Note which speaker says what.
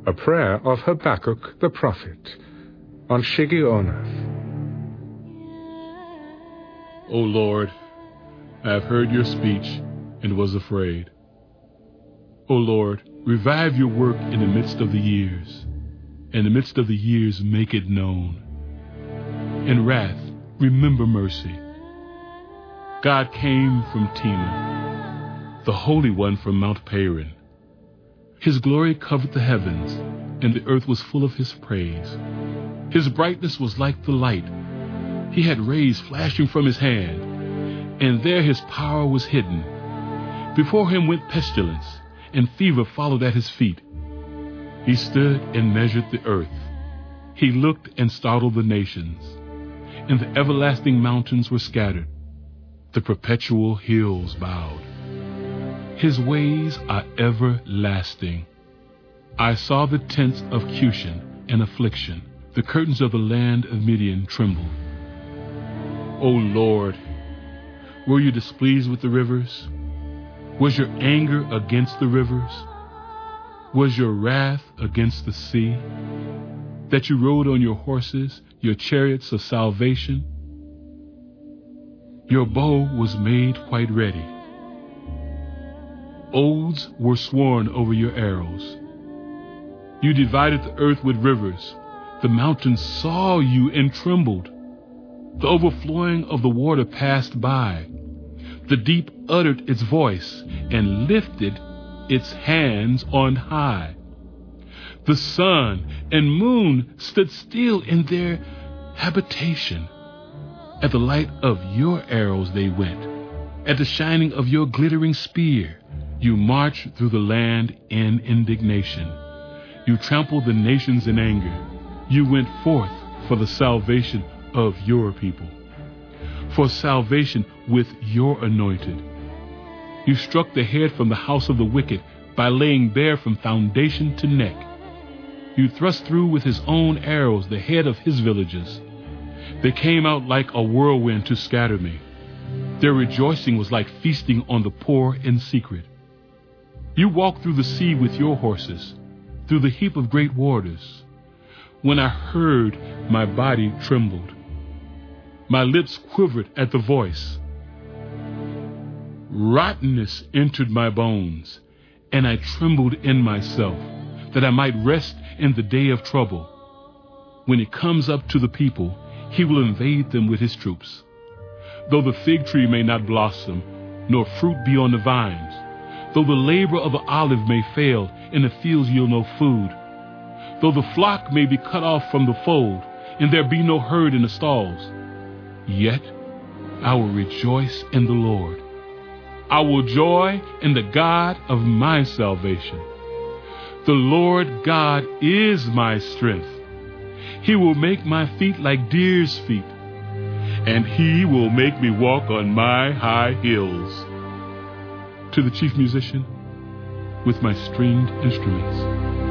Speaker 1: A prayer of Habakkuk the prophet on Shigionoth.
Speaker 2: O Lord, I have heard your speech and was afraid. O Lord, revive your work in the midst of the years. In the midst of the years, make it known. In wrath, remember mercy. God came from Teman, the Holy One from Mount Paran. His glory covered the heavens, and the earth was full of his praise. His brightness was like the light. He had rays flashing from his hand, and there his power was hidden. Before him went pestilence, and fever followed at his feet. He stood and measured the earth. He looked and startled the nations, and the everlasting mountains were scattered. The perpetual hills bowed. His ways are everlasting. I saw the tents of Cushan in affliction. The curtains of the land of Midian trembled. O Lord, were you displeased with the rivers? Was your anger against the rivers? Was your wrath against the sea? That you rode on your horses, your chariots of salvation? Your bow was made quite ready. Oaths were sworn over your arrows. You divided the earth with rivers. The mountains saw you and trembled. The overflowing of the water passed by. The deep uttered its voice and lifted its hands on high. The sun and moon stood still in their habitation. At the light of your arrows they went. At the shining of your glittering spear, you marched through the land in indignation. You trampled the nations in anger. You went forth for the salvation of your people, for salvation with your anointed. You struck the head from the house of the wicked by laying bare from foundation to neck. You thrust through with his own arrows the head of his villages. They came out like a whirlwind to scatter me. Their rejoicing was like feasting on the poor in secret. You walked through the sea with your horses, through the heap of great waters. When I heard, my body trembled. My lips quivered at the voice. Rottenness entered my bones, and I trembled in myself, that I might rest in the day of trouble. When he comes up to the people, he will invade them with his troops. Though the fig tree may not blossom, nor fruit be on the vines, though the labor of the olive may fail, and the fields yield no food, though the flock may be cut off from the fold, and there be no herd in the stalls, yet I will rejoice in the Lord. I will joy in the God of my salvation. The Lord God is my strength. He will make my feet like deer's feet, and he will make me walk on my high hills. To the chief musician, with my stringed instruments.